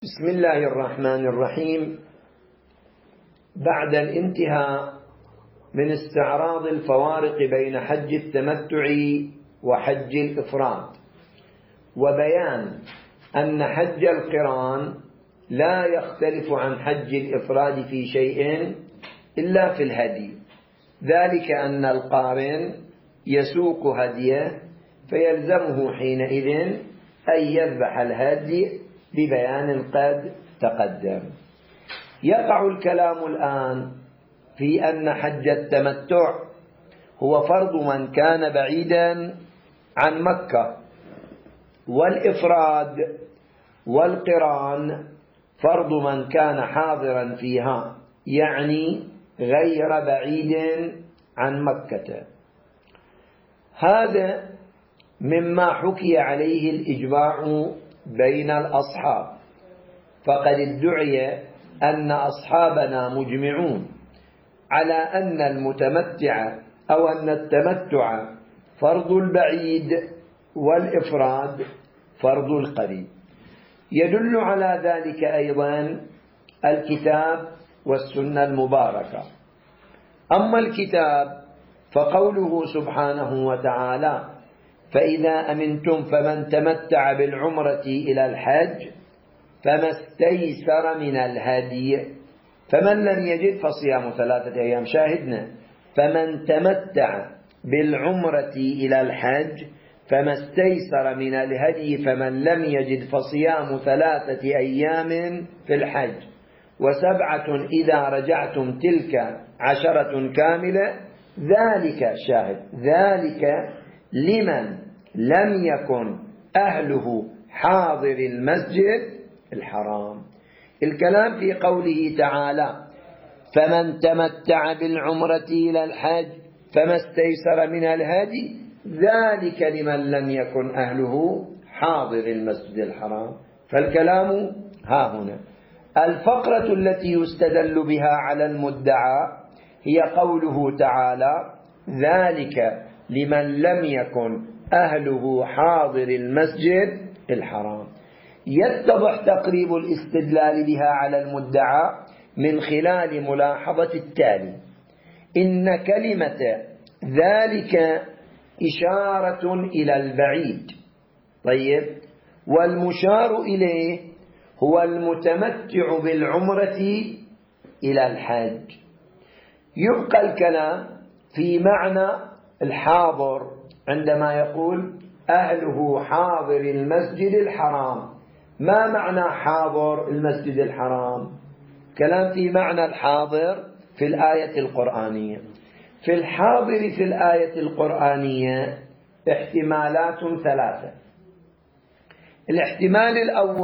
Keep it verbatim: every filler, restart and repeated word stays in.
بسم الله الرحمن الرحيم. بعد الانتهاء من استعراض الفوارق بين حج التمتع وحج الإفراد، وبيان أن حج القران لا يختلف عن حج الإفراد في شيء إلا في الهدي، ذلك أن القارن يسوق هديه فيلزمه حينئذ أن يذبح الهدي ببيان قد تقدم. يقع الكلام الآن في أن حج التمتع هو فرض من كان بعيدا عن مكة، والإفراد والقران فرض من كان حاضرا فيها، يعني غير بعيد عن مكة. هذا مما حكي عليه الإجماع بين الأصحاب، فقد ادعي أن أصحابنا مجمعون على أن المتمتع أو أن التمتع فرض البعيد والإفراد فرض القريب. يدل على ذلك أيضا الكتاب والسنة المباركة. أما الكتاب فقوله سبحانه وتعالى: فإذا أمنتم فمن تمتع بالعمرة إلى الحج فما استيسر من الهدي فمن لم يجد فصيام ثلاثة أيام. شاهدنا: فمن تمتع بالعمرة إلى الحج فما استيسر من الهدي فمن لم يجد فصيام ثلاثة أيام في الحج وسبعة إذا رجعتم تلك عشرة كاملة، ذلك شاهد ذلك لمن لم يكن أهله حاضر المسجد الحرام. الكلام في قوله تعالى: فمن تمتع بالعمرة إلى الحج فما استيسر من الهدي، ذلك لمن لم يكن أهله حاضر المسجد الحرام. فالكلام ها هنا. الفقرة التي يستدل بها على المدعى هي قوله تعالى: ذلك لمن لم يكن أهله حاضر المسجد الحرام. يتضح تقريب الاستدلال بها على المدعى من خلال ملاحظة التالي: إن كلمة ذلك إشارة إلى البعيد، طيب، والمشار إليه هو المتمتع بالعمرة إلى الحج. يبقى الكلام في معنى الحاضر عندما يقول أهله حاضر المسجد الحرام. ما معنى حاضر المسجد الحرام؟ كلام في معنى الحاضر في الآية القرآنية. في الحاضر في الآية القرآنية احتمالات ثلاثة. الاحتمال الأول